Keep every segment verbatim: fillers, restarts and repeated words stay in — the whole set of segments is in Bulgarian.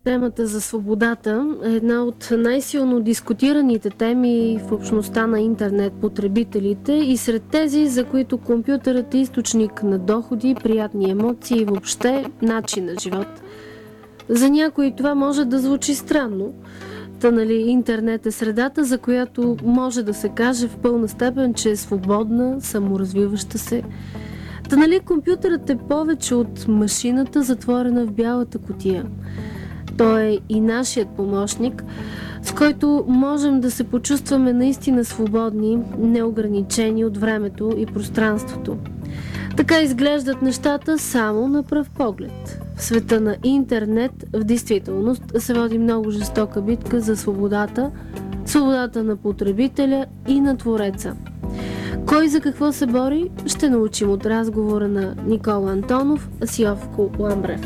Темата за свободата е една от най-силно дискутираните теми в общността на интернет потребителите и сред тези, за които компютърът е източник на доходи, приятни емоции и въобще начин на живот. За някои това може да звучи странно. Та, нали, интернет е средата, за която може да се каже в пълна степен, че е свободна, саморазвиваща се. Та, нали, компютърът е повече от машината, затворена в бялата кутия. Той е и нашият помощник, с който можем да се почувстваме наистина свободни, неограничени от времето и пространството. Така изглеждат нещата само на пръв поглед. В света на интернет в действителност се води много жестока битка за свободата, свободата на потребителя и на твореца. Кой за какво се бори, ще научим от разговора на Никола Антонов с Йовко Ламбрев.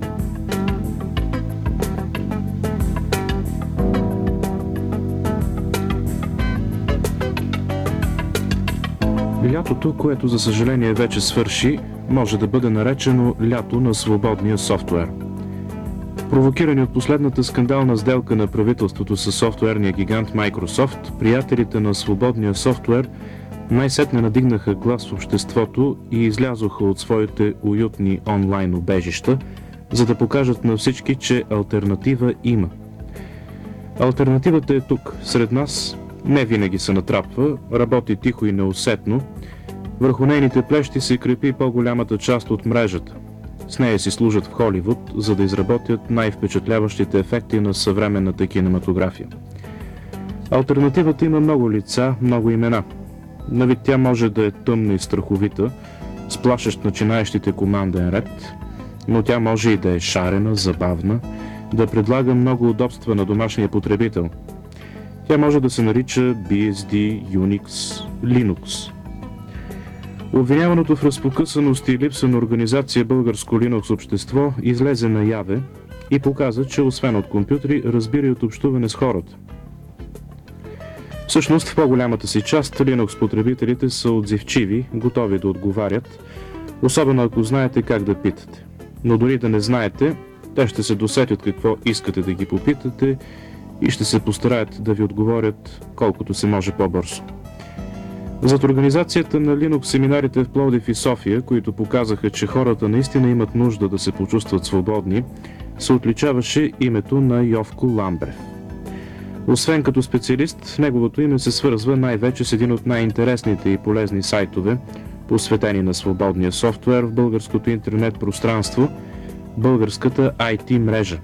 Лятото, което за съжаление вече свърши, може да бъде наречено лято на свободния софтуер. Провокирани от последната скандална сделка на правителството със софтуерния гигант Microsoft, приятелите на свободния софтуер най-сетне надигнаха глас в обществото и излязоха от своите уютни онлайн убежища, за да покажат на всички, че алтернатива има. Алтернативата е тук, сред нас. Не винаги се натрапва, работи тихо и неусетно. Върху нейните плещи се крепи по-голямата част от мрежата. С нея си служат в Холивуд, за да изработят най-впечатляващите ефекти на съвременната кинематография. Алтернативата има много лица, много имена. На вид тя може да е тъмна и страховита, сплашещ начинаещите команден ред, но тя може и да е шарена, забавна, да предлага много удобства на домашния потребител. Тя може да се нарича би ес ди, Unix, Linux. Обвиняваното в разпокъсаност и липса на организация българско Linux общество излезе наяве и показа, че освен от компютри, разбира и от общуване с хората. Всъщност, в по-голямата си част Linux потребителите са отзивчиви, готови да отговарят, особено ако знаете как да питате. Но дори да не знаете, те ще се досетят какво искате да ги попитате и ще се постараят да ви отговорят колкото се може по-бързо. Зад организацията на Linux семинарите в Пловдив и София, които показаха, че хората наистина имат нужда да се почувстват свободни, се отличаваше името на Йовко Ламбрев. Освен като специалист, неговото име се свързва най-вече с един от най-интересните и полезни сайтове, посветени на свободния софтуер в българското интернет пространство, българската ай ти мрежа.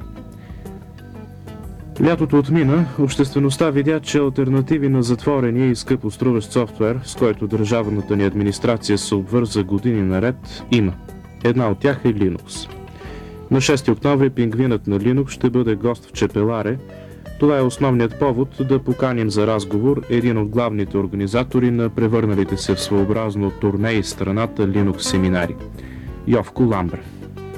Лятото отмина, обществеността видя, че алтернативи на затворения и скъпо струващ софтуер, с който държавната ни администрация се обвърза години наред, има. Една от тях е Linux. На шести октомври пингвинът на Linux ще бъде гост в Чепеларе. Това е основният повод да поканим за разговор един от главните организатори на превърналите се в своеобразно турне из страната Linux семинари – Йовко Ламбрев.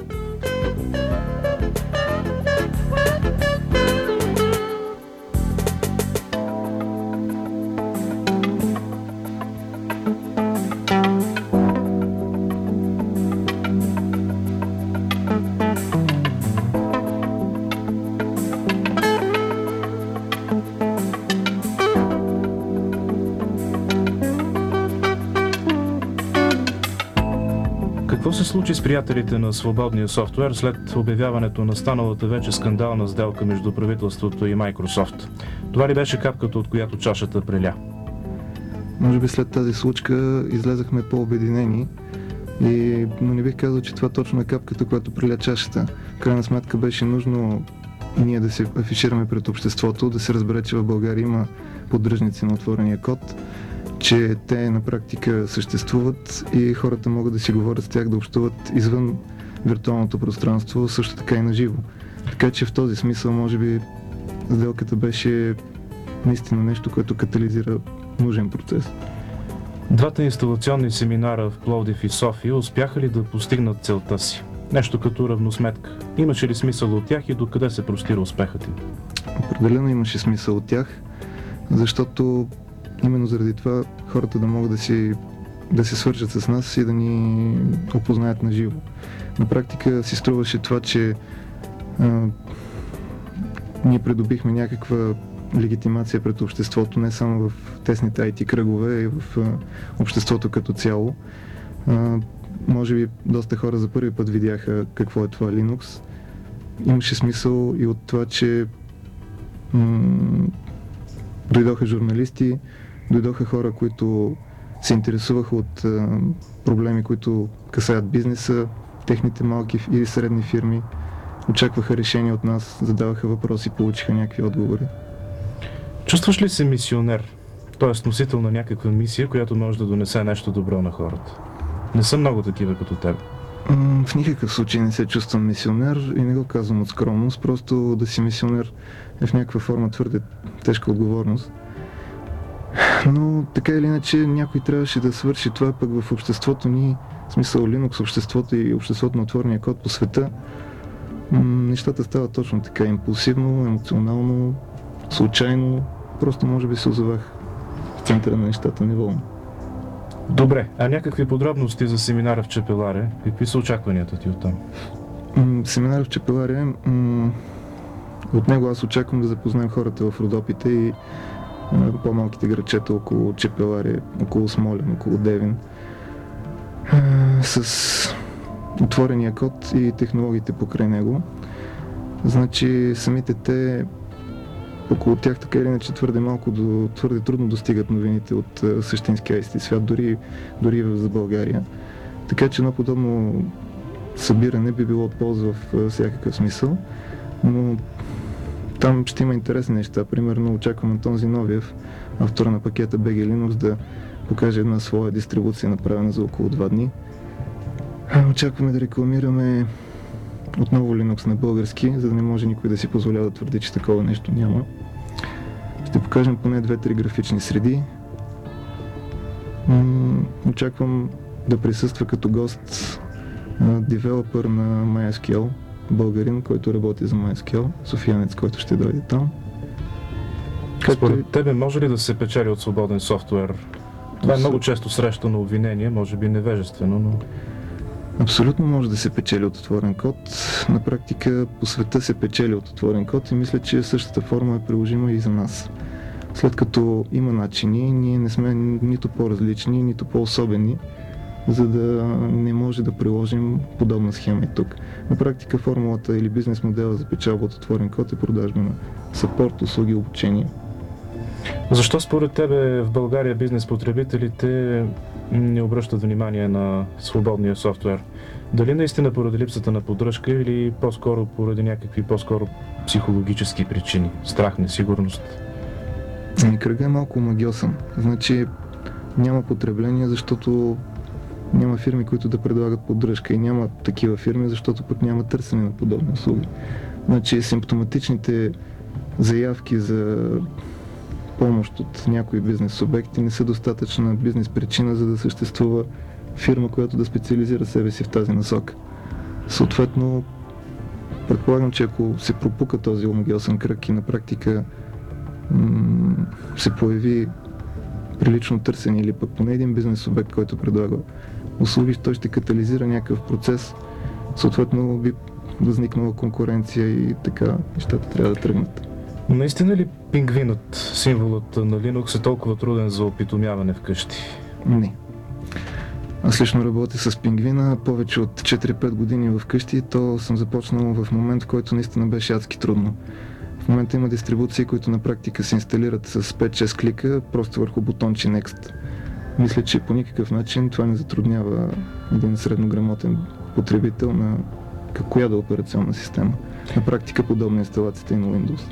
Какво се случи с приятелите на свободния софтуер след обявяването на станалата вече скандална сделка между правителството и Microsoft? Това ли беше капката, от която чашата преля? Може би след тази случка излезахме по-обединени, и... но не бих казал, че това точно е капката, която преля чашата. В крайна сметка беше нужно ние да се афишираме пред обществото, да се разбере, че в България има поддръжници на отворения код, че те на практика съществуват и хората могат да си говорят с тях, да общуват извън виртуалното пространство, също така и на живо. Така че в този смисъл, може би, сделката беше наистина нещо, което катализира нужен процес. Двата инсталационни семинара в Пловдив и София успяха ли да постигнат целта си? Нещо като равносметка. Имаше ли смисъл от тях и докъде се простира успехът им? Определено имаше смисъл от тях, защото именно заради това хората да могат да си да се свържат с нас и да ни опознаят на живо. На практика си струваше това, че а, ние придобихме някаква легитимация пред обществото, не само в тесните ай ти кръгове, а и в а, обществото като цяло. А, може би доста хора за първи път видяха какво е това Linux. Имаше смисъл и от това, че м- дойдоха журналисти, дойдоха хора, които се интересуваха от а, проблеми, които касаят бизнеса, техните малки или средни фирми, очакваха решения от нас, задаваха въпроси, получиха някакви отговори. Чувстваш ли се мисионер, т.е. носител на някаква мисия, която може да донесе нещо добро на хората? Не са много такива като теб. М- в никакъв случай не се чувствам мисионер и не го казвам от скромност, просто да си мисионер е в някаква форма твърде тежка отговорност. Но така или иначе някой трябваше да свърши това, пък в обществото ни, в смисъл Linux, обществото и обществото на отворения код по света, м- нещата стават точно така, импулсивно, емоционално, случайно, просто може би се озовах в центъра на нещата неволно. Добре, а някакви подробности за семинара в Чепеларе? Какви са очакванията ти оттам? М- семинар в Чепеларе, м- от него аз очаквам да запознаем хората в Родопите и а, по-малките градчета около Чепеларе, около Смолян, около Девин, а, с отворения код и технологиите покрай него. Значи самите те, около тях така или иначе твърде малко, до, твърде трудно достигат новините от а, същинския ай ти свят, дори, дори за България. Така че едно подобно събиране би било от полза в а, всякакъв смисъл, но там ще има интересни неща. Примерно очаквам Антон Зиновиев, автора на пакета би джи Linux, да покаже една своя дистрибуция, направена за около два дни. Очакваме да рекламираме отново Linux на български, за да не може никой да си позволява да твърди, че такова нещо няма. Ще покажем поне две-три графични среди. М- очаквам да присъства като гост девелопър на MySQL, българин, който работи за MySQL, софиянец, който ще дойде там. Според Като... тебе може ли да се печели от свободен софтуер? Това е много често срещано обвинение, може би невежествено, но... Абсолютно може да се печели от отворен код. На практика по света се печели от отворен код и мисля, че същата форма е приложима и за нас. След като има начини, ние не сме нито по-различни, нито по-особени, за да не може да приложим подобна схема и тук. На практика формулата или бизнес модела за печалба от отворен код е продажба на съпорт, услуги, обучение. Защо според тебе в България бизнес потребителите не обръщат внимание на свободния софтуер? Дали наистина поради липсата на поддръжка или по-скоро поради някакви по-скоро психологически причини? Страх, несигурност? Ами кръга е малко магиосен. Значи няма потребление, защото няма фирми, които да предлагат поддръжка и няма такива фирми, защото пък няма търсене на подобни услуги. Значи симптоматичните заявки за помощ от някои бизнес субекти не са достатъчна бизнес причина, за да съществува фирма, която да специализира себе си в тази насока. Съответно, предполагам, че ако се пропука този омагиосен кръг и на практика м- се появи прилично търсене или пък поне един бизнес субект, който предлага услуги, той ще катализира някакъв процес. Съответно би възникнала конкуренция и така нещата трябва да тръгнат. Наистина ли пингвинът, символът на Linux, е толкова труден за опитомяване вкъщи? Не. Аз лично работя с пингвина повече от четири-пет години вкъщи, то съм започнал в момент, в който наистина беше адски трудно. В момента има дистрибуции, които на практика се инсталират с пет-шест клика, просто върху бутонче Next. Мисля, че по никакъв начин това не затруднява един среднограмотен потребител на коя да операционна система. На практика подобна инсталацията и на Windows.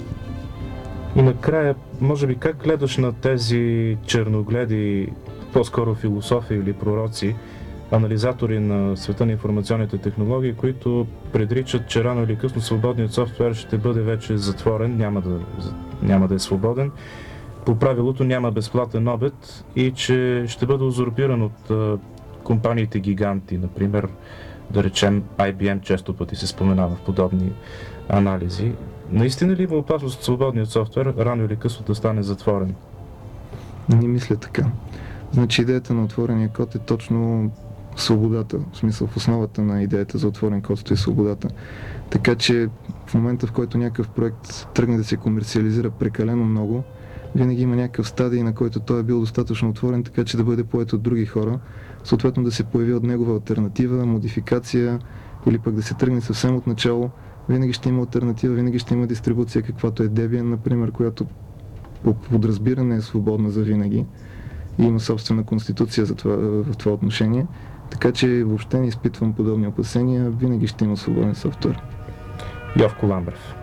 И накрая, може би как гледаш на тези черногледи, по-скоро философи или пророци, анализатори на света на информационните технологии, които предричат, че рано или късно свободният софтуер ще бъде вече затворен, няма да, няма да е свободен, по правилото няма безплатен обед и че ще бъде узурпиран от а, компаниите гиганти, например, да речем ай би ем често пъти се споменава в подобни анализи. Наистина ли има опасност от свободният софтуер рано или късно да стане затворен? Не мисля така. Значи идеята на отворения код е точно свободата, в смисъл в основата на идеята за отворен код стои свободата. Така че в момента, в който някакъв проект тръгне да се комерциализира прекалено много, винаги има някакъв стадий, на който той е бил достатъчно отворен, така че да бъде поет от други хора, съответно да се появи от негова алтернатива, модификация или пък да се тръгне съвсем от начало. Винаги ще има алтернатива, винаги ще има дистрибуция, каквато е Debian, например, която по подразбиране е свободна за винаги и има собствена конституция за това, в това отношение. Така че въобще не изпитвам подобни опасения, винаги ще има свободен софтуер. Йовко Ламбрев.